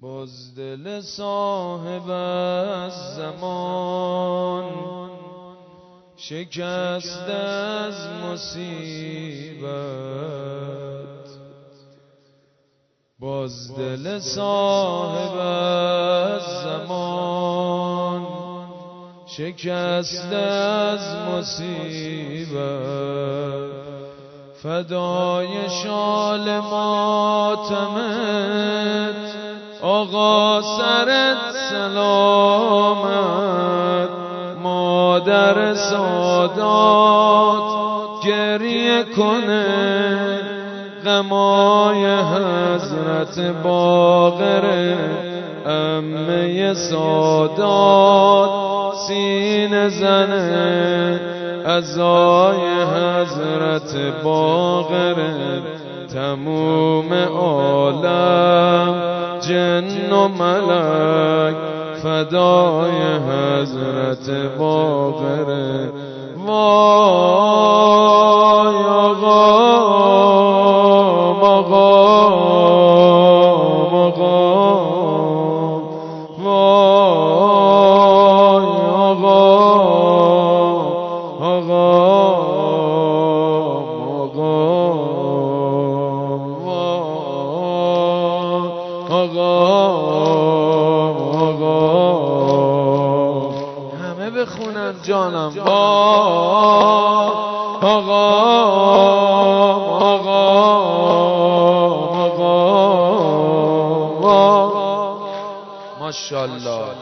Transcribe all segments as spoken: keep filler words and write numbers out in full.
باز دل صاحب از زمان شکست از مصیبت، باز دل صاحب از زمان شکست از مصیبت، فدای شال ماتمت آقا سرت سلامت، مادر سادات گریه کنه غمای حضرت باقر، عمه سادات سینه زنه عزای حضرت باقر، تموم عالم جن و ملک فدای حضرت باقر. وای آقام آقام آقام، وای آقام آقام آقام، وای آقام آقام. همه بخونن جانم. وای آقام آقام آقام، ماشاءالله.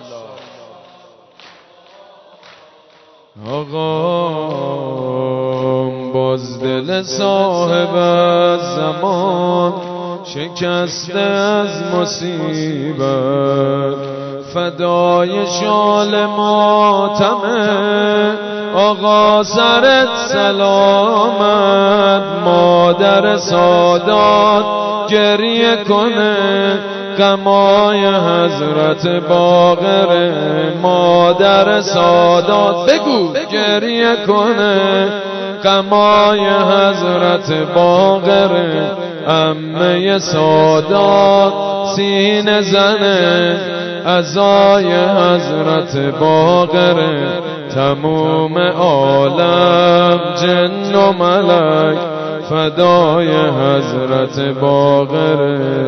آقام باز دل صاحب از زمان شکست از مصیبت، فدای شال ماتمه آقا سرت سلامت، مادر سادات گریه کنه غمای حضرت باقر، مادر سادات بگو گریه کنه غمای حضرت باقر، عمه سادات سینه زنه عزای حضرت باقر، تموم عالم جن و ملک فدای حضرت باقر.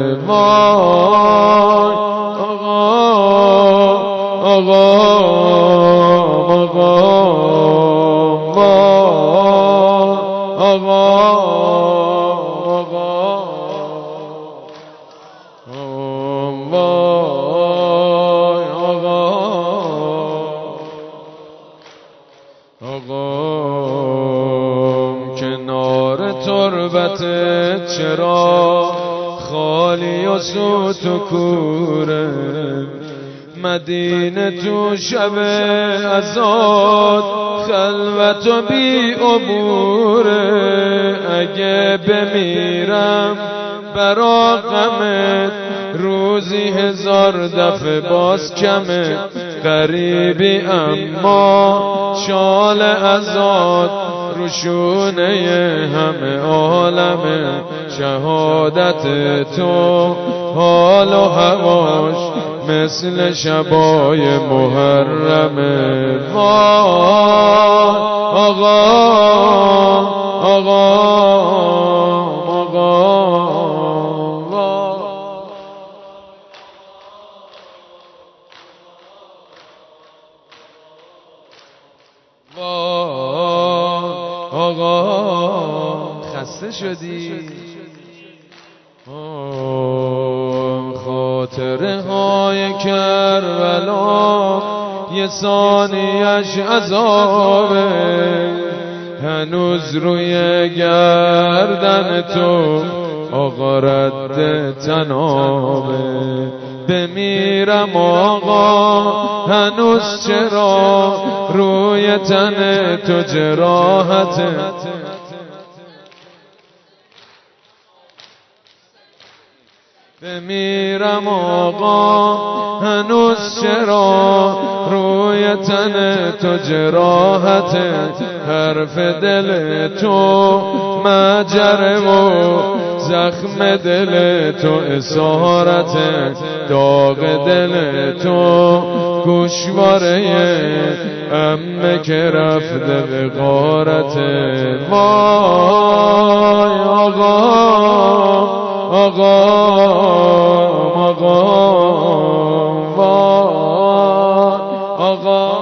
وای آقا آقا آقا، وای آقا آقا، وای آقا آقا. کنار تربت چرا خالی و سوت و کوره، مدینه تو شب ازاد خلوت و بی عبوره، اگه بمیرم برا غمت روزی هزار دفعه باز کمه، غریبی اما شال ازاد روشونه همه عالمه، شهادت تو حال و هواش مثل شبای محرمه. وای آقا آقا آقا، آقا خسته شدی؟ خاطره های کربلا یه ثانیش عذابه، هنوز روی گردن تو آقا رد تنابه، بمیرم آقا هنوز چرا روی تن تو جراحته، بمیرم آقا هنوز چرا روی تن تو جراحته، حرف دل تو مجره و زخم دل تو، اسارت داغ دل تو، گوشواره عمه که رفته به غارت. وای آقا آقا آقا وای آقا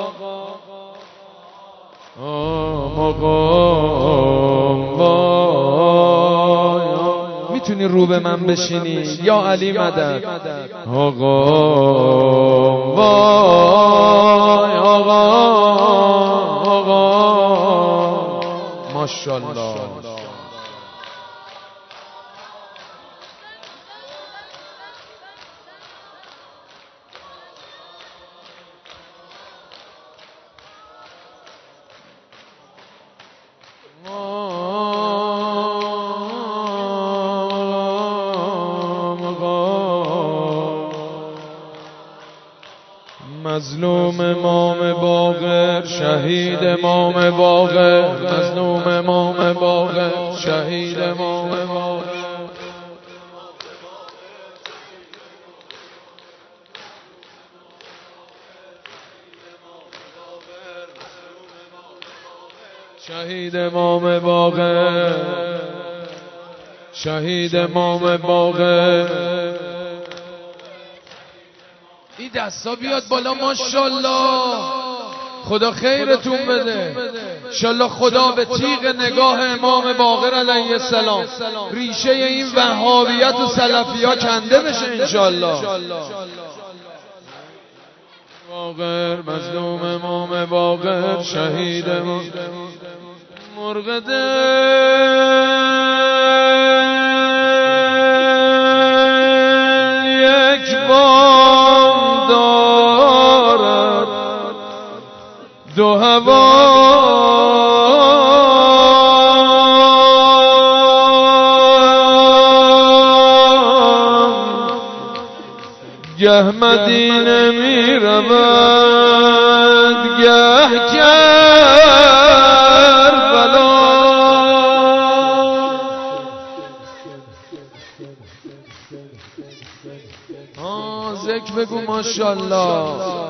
آقا وای. میتونی رو به من بشینی یا علی مدد؟ آقا وای آقا آقا ماشاءالله. مظلوم امام باقر، شهید امام باقر، مظلوم امام باقر، شهید امام باقر. شهید امام باقر، شهید امام باقر. این دستا بیاد بالا ماشاءالله. خدا خیرتون بده. انشالله خدا به تیغ نگاه امام باقر علیه السلام ریشه این وهابیت و سلفیات کنده بشه انشالله. باقر، مظلوم امام باقر، شهید امام مرغ دل یک بام دارد، دو هوا گه مدینه می رود، گه کربلا. آه ذکر بگو ماشاءالله.